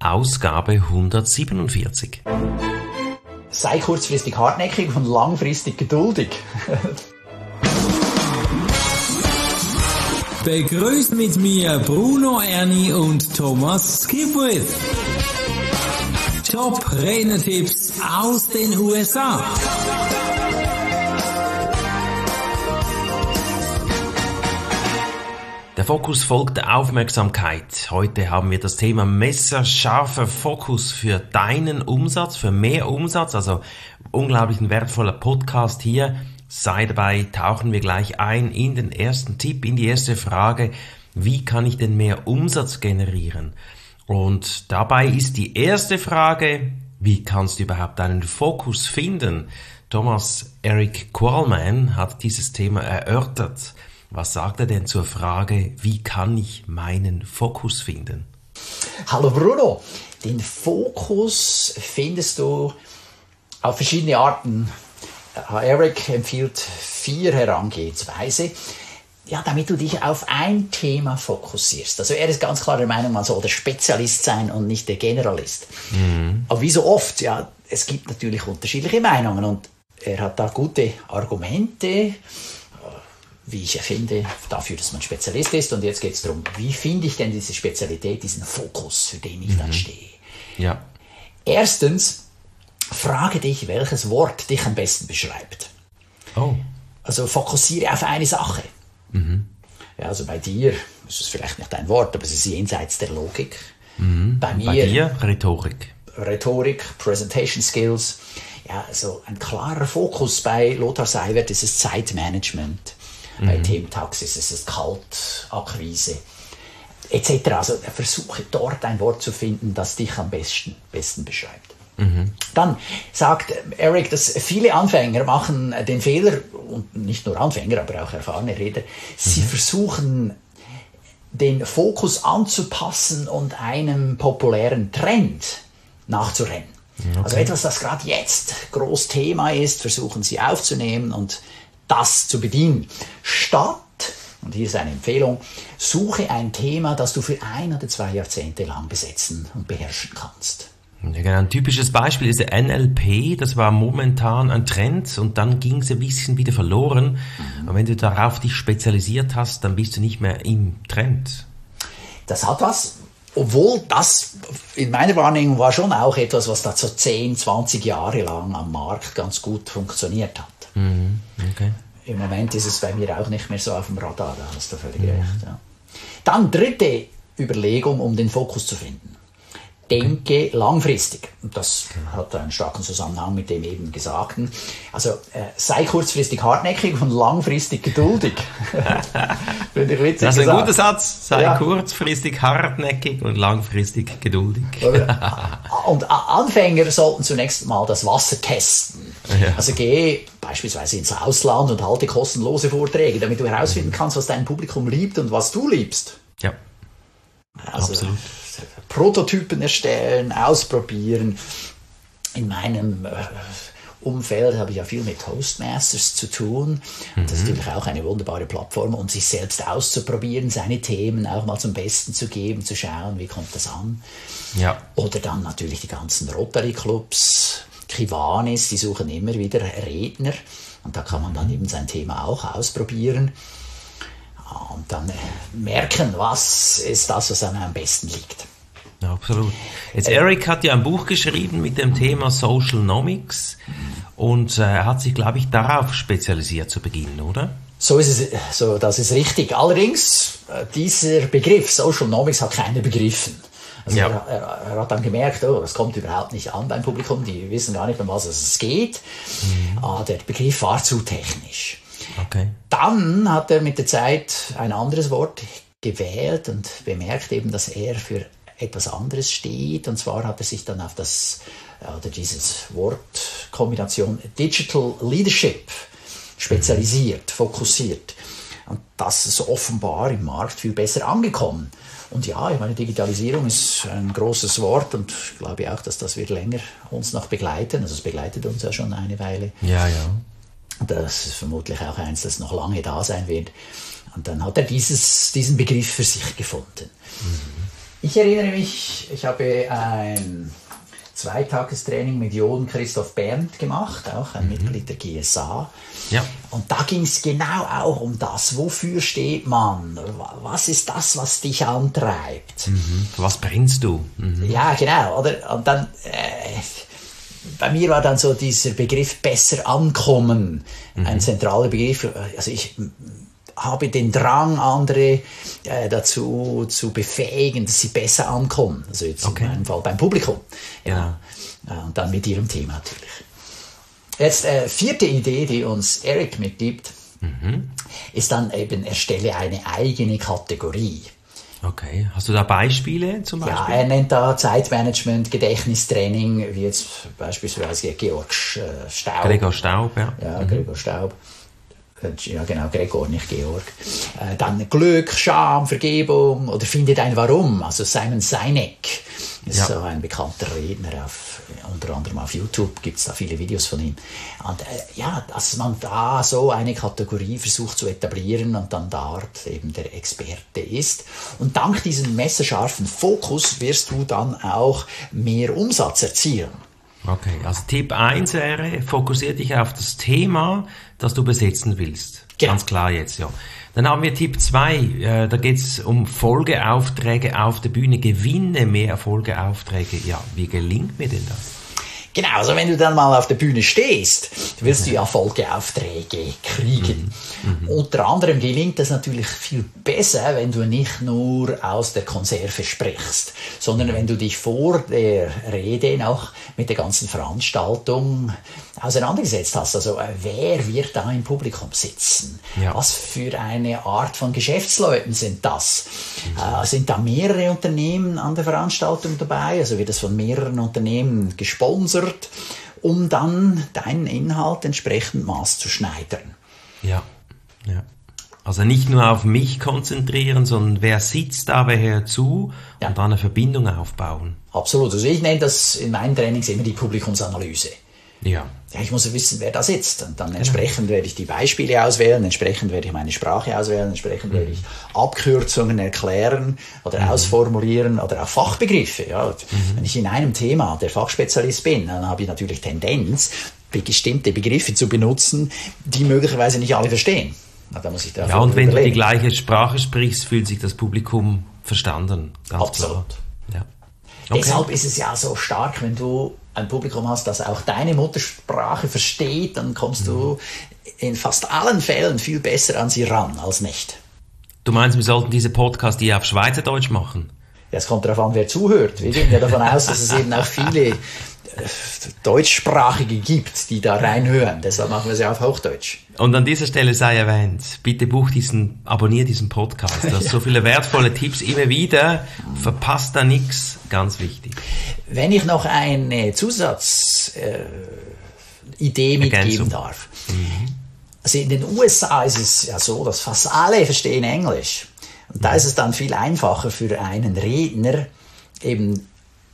Ausgabe 147. Sei kurzfristig hartnäckig und langfristig geduldig. Begrüßt mit mir Bruno Erni und Thomas Skipwith. Top-Renner-Tipps aus den USA. Der Fokus folgt der Aufmerksamkeit. Heute haben wir das Thema messerscharfer Fokus für deinen Umsatz, für mehr Umsatz. Also unglaublich ein wertvoller Podcast hier. Sei dabei, tauchen wir gleich ein in den ersten Tipp, in die erste Frage. Wie kann ich denn mehr Umsatz generieren? Und dabei ist die erste Frage, wie kannst du überhaupt deinen Fokus finden? Thomas Eric Qualman hat dieses Thema erörtert. Was sagt er denn zur Frage, wie kann ich meinen Fokus finden? Hallo Bruno, den Fokus findest du auf verschiedene Arten. Eric empfiehlt 4 Herangehensweise, damit du dich auf ein Thema fokussierst. Also er ist ganz klar der Meinung, man soll der Spezialist sein und nicht der Generalist. Aber wie so oft, es gibt natürlich unterschiedliche Meinungen und er hat da gute Argumente, wie ich finde, dafür, dass man Spezialist ist. Und jetzt geht es darum, wie finde ich denn diese Spezialität, diesen Fokus, für den ich dann stehe. Ja. Erstens, frage dich, welches Wort dich am besten beschreibt. Oh. Also fokussiere auf eine Sache. Ja, also bei dir ist es vielleicht nicht ein Wort, aber es ist jenseits der Logik. Bei dir Rhetorik. Rhetorik, Presentation Skills. Ja, also ein klarer Fokus bei Lothar Seiwert ist es Zeitmanagement. Bei Themen-Tax ist es Kaltakquise etc. Also versuche dort ein Wort zu finden, das dich am besten beschreibt. Dann sagt Eric, dass viele Anfänger machen den Fehler, und nicht nur Anfänger, aber auch erfahrene Redner, sie versuchen den Fokus anzupassen und einem populären Trend nachzurennen. Okay. Also etwas, das gerade jetzt groß Thema ist, versuchen sie aufzunehmen und das zu bedienen. Statt, und hier ist eine Empfehlung, suche ein Thema, das du für 1 oder 2 Jahrzehnte lang besetzen und beherrschen kannst. Ja, genau. Ein typisches Beispiel ist der NLP, das war momentan ein Trend und dann ging es ein bisschen wieder verloren. Und wenn du darauf dich spezialisiert hast, dann bist du nicht mehr im Trend. Das hat was, obwohl das in meiner Wahrnehmung war schon auch etwas, was da so 10, 20 Jahre lang am Markt ganz gut funktioniert hat. Okay. Im Moment ist es bei mir auch nicht mehr so auf dem Radar, da hast du völlig recht. Ja. Dann 3. Überlegung, um den Fokus zu finden. Denke langfristig. Und das hat einen starken Zusammenhang mit dem eben Gesagten. Also sei kurzfristig hartnäckig und langfristig geduldig. Finde ich witzig das ist gesagt. Ein guter Satz. Sei kurzfristig hartnäckig und langfristig geduldig. Und Anfänger sollten zunächst mal das Wasser testen. Ja. Also geh beispielsweise ins Ausland und halte kostenlose Vorträge, damit du herausfinden kannst, was dein Publikum liebt und was du liebst. Ja, also, absolut. Prototypen erstellen, ausprobieren. In meinem Umfeld habe ich ja viel mit Toastmasters zu tun. Das ist natürlich auch eine wunderbare Plattform, um sich selbst auszuprobieren, seine Themen auch mal zum Besten zu geben, zu schauen, wie kommt das an. Ja. Oder dann natürlich die ganzen Rotary-Clubs, Kiwanis, die suchen immer wieder Redner. Und da kann man dann eben sein Thema auch ausprobieren. Und dann merken, was ist das, was einem am besten liegt. Ja, absolut. Jetzt Eric hat ja ein Buch geschrieben mit dem Thema Socialnomics und er hat sich, glaube ich, darauf spezialisiert zu Beginn, oder? So ist es, das ist richtig. Allerdings, dieser Begriff Socialnomics hat keiner begriffen. Also er hat dann gemerkt, das kommt überhaupt nicht an beim Publikum, die wissen gar nicht, um was es geht. Der Begriff war zu technisch. Okay. Dann hat er mit der Zeit ein anderes Wort gewählt und bemerkt eben, dass er für etwas anderes steht. Und zwar hat er sich dann auf dieses Wortkombination Digital Leadership spezialisiert, fokussiert. Und das ist offenbar im Markt viel besser angekommen. Und ja, ich meine, Digitalisierung ist ein großes Wort und ich glaube auch, dass das wird länger uns noch begleiten. Also es begleitet uns ja schon eine Weile. Ja. Das ist vermutlich auch eins, das noch lange da sein wird. Und dann hat er diesen Begriff für sich gefunden. Ich erinnere mich, ich habe ein Zweitagestraining mit Johann Christoph Berndt gemacht, auch ein Mitglied der GSA. Ja. Und da ging es genau auch um das. Wofür steht man? Was ist das, was dich antreibt? Was brennst du? Ja, genau. Oder? Und dann, bei mir war dann so dieser Begriff besser ankommen ein zentraler Begriff. Also ich habe den Drang, andere dazu zu befähigen, dass sie besser ankommen. Also jetzt in meinem Fall beim Publikum. Ja. Und dann mit ihrem Thema natürlich. Jetzt vierte Idee, die uns Eric mitgibt, ist dann eben, erstelle eine eigene Kategorie. Okay. Hast du da Beispiele zum Beispiel? Ja, er nennt da Zeitmanagement, Gedächtnistraining, wie jetzt beispielsweise Gregor Staub. Ja, Gregor Staub. Ja, genau, Gregor, nicht Georg. Dann Glück, Scham, Vergebung oder Finde dein Warum. Also Simon Sinek ist so ein bekannter Redner, unter anderem auf YouTube gibt es da viele Videos von ihm. Und dass man da so eine Kategorie versucht zu etablieren und dann dort eben der Experte ist. Und dank diesem messerscharfen Fokus wirst du dann auch mehr Umsatz erzielen. Okay, also Tipp 1 wäre, fokussiere dich auf das Thema, das du besetzen willst. Genau. Ganz klar jetzt, ja. Dann haben wir Tipp 2, da geht es um Folgeaufträge auf der Bühne. Gewinne mehr Folgeaufträge. Ja, wie gelingt mir denn das? Genau, also wenn du dann mal auf der Bühne stehst, wirst du ja Folgeaufträge kriegen. Unter anderem gelingt das natürlich viel besser, wenn du nicht nur aus der Konserve sprichst, sondern wenn du dich vor der Rede noch mit der ganzen Veranstaltung auseinandergesetzt hast. Also wer wird da im Publikum sitzen? Ja. Was für eine Art von Geschäftsleuten sind das? Sind da mehrere Unternehmen an der Veranstaltung dabei? Also wird das von mehreren Unternehmen gesponsert, um dann deinen Inhalt entsprechend maßzuschneidern. Ja. Also nicht nur auf mich konzentrieren, sondern wer sitzt da, wer hört zu und dann eine Verbindung aufbauen. Absolut. Also ich nenne das in meinen Trainings immer die Publikumsanalyse. Ja. Ich muss wissen, wer da sitzt. Und dann entsprechend werde ich die Beispiele auswählen, entsprechend werde ich meine Sprache auswählen, entsprechend werde ich Abkürzungen erklären oder ausformulieren oder auch Fachbegriffe. Ja. Wenn ich in einem Thema der Fachspezialist bin, dann habe ich natürlich Tendenz, bestimmte Begriffe zu benutzen, die möglicherweise nicht alle verstehen. Da muss ich ja, und wenn du die gleiche Sprache sprichst, fühlt sich das Publikum verstanden. Ganz absolut. Klar. Ja. Okay. Deshalb ist es ja so stark, wenn du ein Publikum hast, das auch deine Muttersprache versteht, dann kommst du in fast allen Fällen viel besser an sie ran als nicht. Du meinst, wir sollten diese Podcasts auf Schweizerdeutsch machen? Ja, es kommt darauf an, wer zuhört. Wir gehen ja davon aus, dass es eben auch viele Deutschsprachige gibt, die da reinhören. Deshalb machen wir sie auf Hochdeutsch. Und an dieser Stelle sei erwähnt, bitte abonnier diesen Podcast. Du hast so viele wertvolle Tipps immer wieder. Verpasst da nichts. Ganz wichtig. Wenn ich noch eine Zusatzidee mitgeben darf. Also in den USA ist es ja so, dass fast alle verstehen Englisch. Und da ist es dann viel einfacher für einen Redner, eben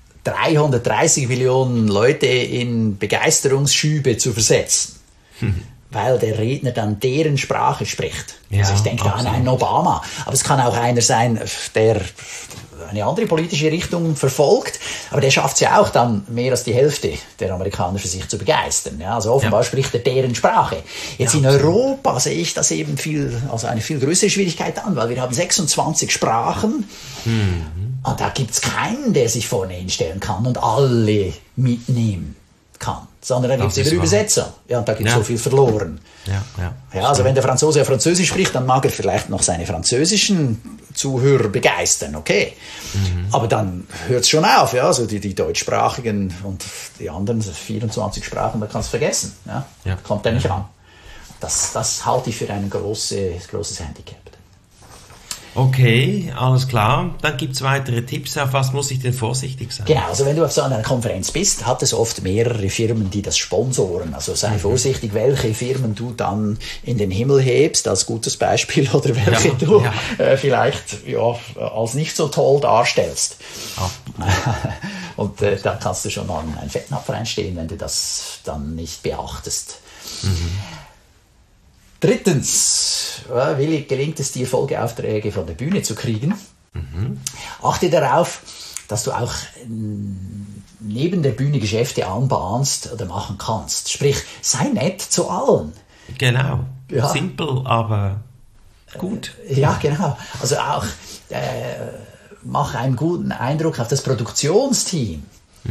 330 Millionen Leute in Begeisterungsschübe zu versetzen. Weil der Redner dann deren Sprache spricht. Ja, also ich denke da an einen Obama. Aber es kann auch einer sein, der eine andere politische Richtung verfolgt, aber der schafft es ja auch dann mehr als die Hälfte der Amerikaner für sich zu begeistern. Ja, also offenbar spricht er deren Sprache. Jetzt in Europa sehe ich das eben eine viel größere Schwierigkeit an, weil wir haben 26 Sprachen und da gibt es keinen, der sich vorne hinstellen kann und alle mitnehmen kann, sondern da gibt es immer Übersetzung. Ja, und da gibt es so viel verloren. Ja, also wenn der Franzose ja Französisch spricht, dann mag er vielleicht noch seine französischen Zuhörer begeistern, okay. Aber dann hört es schon auf, ja, also die deutschsprachigen und die anderen 24 Sprachen, da kannst du vergessen. Ja? Kommt der nicht ran. Das halte ich für ein großes Handicap. Okay, alles klar. Dann gibt es weitere Tipps. Auf was muss ich denn vorsichtig sein? Genau, also wenn du auf so einer Konferenz bist, hat es oft mehrere Firmen, die das sponsoren. Also sei vorsichtig, welche Firmen du dann in den Himmel hebst, als gutes Beispiel, oder welche du vielleicht als nicht so toll darstellst. Und da kannst du schon mal ein Fettnapf reinstehen, wenn du das dann nicht beachtest. Drittens, gelingt es dir, Folgeaufträge von der Bühne zu kriegen? Achte darauf, dass du auch neben der Bühne Geschäfte anbahnst oder machen kannst. Sprich, sei nett zu allen. Genau. Ja. Simpel, aber gut. Ja, genau. Also auch mach einen guten Eindruck auf das Produktionsteam.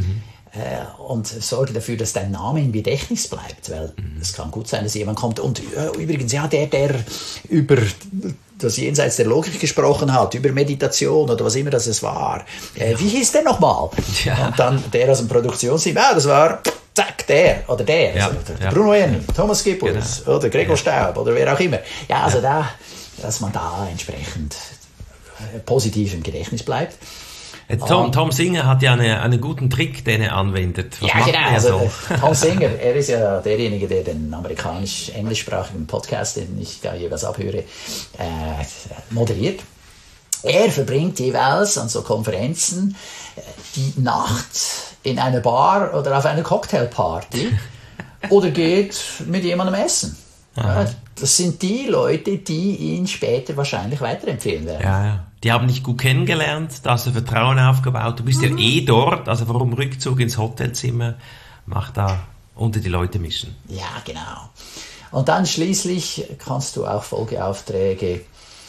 Und sorge dafür, dass dein Name im Gedächtnis bleibt, weil es kann gut sein, dass jemand kommt und übrigens, ja, der über das Jenseits der Logik gesprochen hat, über Meditation oder was immer das war. Wie hieß der nochmal? Ja. Und dann der aus dem Produktionsteam, das war zack, der oder der. Ja. Also, der Bruno Erni, Thomas Gippels oder Gregor Staub oder wer auch immer. Ja, also dass man da entsprechend positiv im Gedächtnis bleibt. Tom Singer hat ja einen guten Trick, den er anwendet. Was macht genau. er so? Tom Singer, er ist ja derjenige, der den amerikanisch-englischsprachigen Podcast, den ich da jeweils abhöre, moderiert. Er verbringt jeweils an so Konferenzen die Nacht in einer Bar oder auf einer Cocktailparty oder geht mit jemandem essen. Das sind die Leute, die ihn später wahrscheinlich weiterempfehlen werden. Ja. Die haben dich gut kennengelernt, da hast du Vertrauen aufgebaut. Du bist ja dort, also warum Rückzug ins Hotelzimmer? Mach da unter die Leute mischen. Ja, genau. Und dann schließlich kannst du auch Folgeaufträge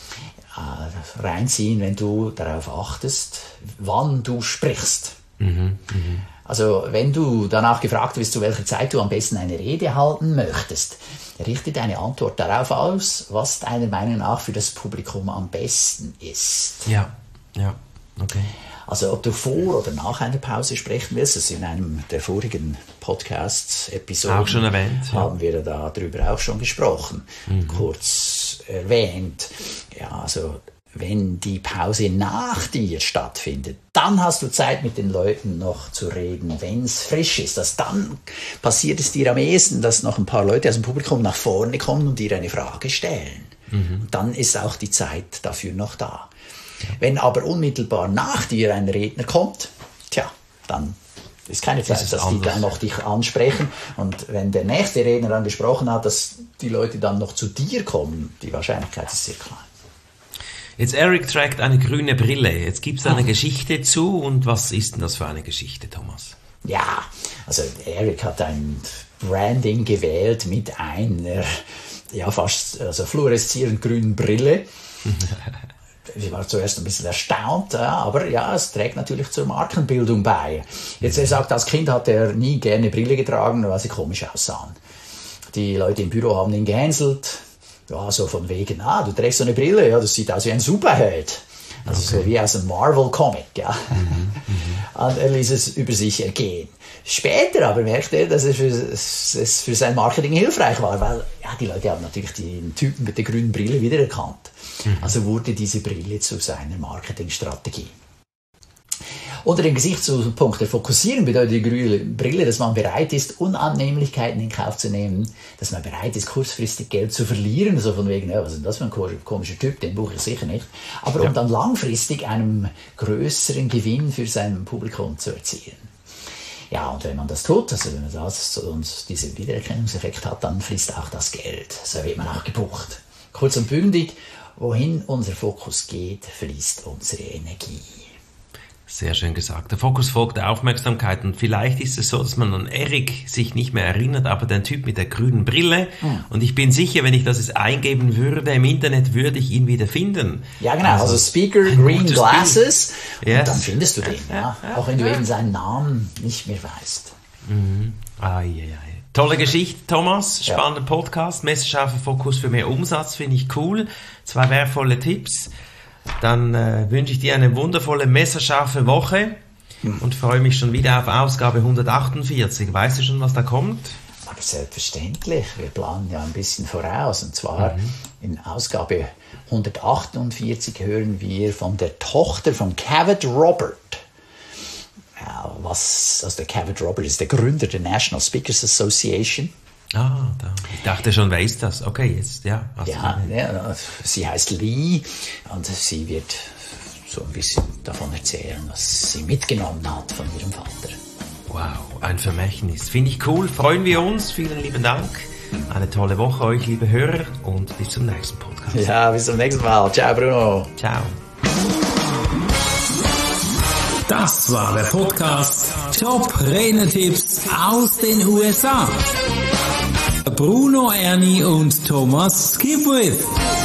reinziehen, wenn du darauf achtest, wann du sprichst. Also wenn du danach gefragt wirst, zu welcher Zeit du am besten eine Rede halten möchtest, richte deine Antwort darauf aus, was deiner Meinung nach für das Publikum am besten ist. Ja, okay. Also ob du vor oder nach einer Pause sprechen willst, das ist in einem der vorigen Podcasts-Episoden auch schon erwähnt, haben wir darüber auch schon gesprochen, kurz erwähnt. Ja, also wenn die Pause nach dir stattfindet, dann hast du Zeit, mit den Leuten noch zu reden, wenn es frisch ist. Dann passiert es dir am ehesten, dass noch ein paar Leute aus dem Publikum nach vorne kommen und dir eine Frage stellen. Und dann ist auch die Zeit dafür noch da. Wenn aber unmittelbar nach dir ein Redner kommt, dann ist keine Zeit, dass die dann noch dich ansprechen. Und wenn der nächste Redner dann gesprochen hat, dass die Leute dann noch zu dir kommen, die Wahrscheinlichkeit ist sehr klein. Jetzt Eric trägt eine grüne Brille. Jetzt gibt es eine Geschichte zu. Und was ist denn das für eine Geschichte, Thomas? Ja, also Eric hat ein Branding gewählt mit einer fast fluoreszierend grünen Brille. Ich war zuerst ein bisschen erstaunt, aber es trägt natürlich zur Markenbildung bei. Jetzt, er sagt, als Kind hat er nie gerne Brille getragen, weil sie komisch aussahen. Die Leute im Büro haben ihn gehänselt. Ja, so von wegen, du trägst so eine Brille, das sieht aus wie ein Superheld. Also so wie aus einem Marvel-Comic, Und er ließ es über sich ergehen. Später aber merkte er, dass es für sein Marketing hilfreich war, weil die Leute haben natürlich den Typen mit der grünen Brille wiedererkannt. Also wurde diese Brille zu seiner Marketingstrategie. Unter dem Gesichtspunkt der Fokussierung bedeutet die grüne Brille, dass man bereit ist, Unannehmlichkeiten in Kauf zu nehmen, dass man bereit ist, kurzfristig Geld zu verlieren, so von wegen, was ist denn das für ein komischer Typ, den buche ich sicher nicht, aber um dann langfristig einen größeren Gewinn für sein Publikum zu erzielen. Ja, und wenn man das tut, also wenn man das und diesen Wiedererkennungseffekt hat, dann fließt auch das Geld. So wird man auch gebucht. Kurz und bündig, wohin unser Fokus geht, fließt unsere Energie. Sehr schön gesagt. Der Fokus folgt der Aufmerksamkeit. Und vielleicht ist es so, dass man an Eric sich nicht mehr erinnert, aber den Typ mit der grünen Brille. Und ich bin sicher, wenn ich das jetzt eingeben würde im Internet, würde ich ihn wieder finden. Ja, genau. Also Speaker, Green Glasses. Yes. Und dann findest du den. Auch wenn du eben seinen Namen nicht mehr weißt. Tolle Geschichte, Thomas. Spannender Podcast. Messerscharfer Fokus für mehr Umsatz. Finde ich cool. 2 wertvolle Tipps. Dann wünsche ich dir eine wundervolle, messerscharfe Woche und freue mich schon wieder auf Ausgabe 148. Weißt du schon, was da kommt? Aber selbstverständlich. Wir planen ja ein bisschen voraus. Und zwar in Ausgabe 148 hören wir von der Tochter von Cavett Robert. Ja, der Cavett Robert ist der Gründer der National Speakers Association. Ich dachte schon, wer ist das? Okay, jetzt, sie heißt Lee und sie wird so ein bisschen davon erzählen, was sie mitgenommen hat von ihrem Vater. Wow, ein Vermächtnis. Finde ich cool, freuen wir uns. Vielen lieben Dank. Eine tolle Woche euch, liebe Hörer, und bis zum nächsten Podcast. Ja, bis zum nächsten Mal. Ciao, Bruno. Ciao. Das war der Podcast Top Renetipps aus den USA. Bruno Erni und Thomas Skipwith.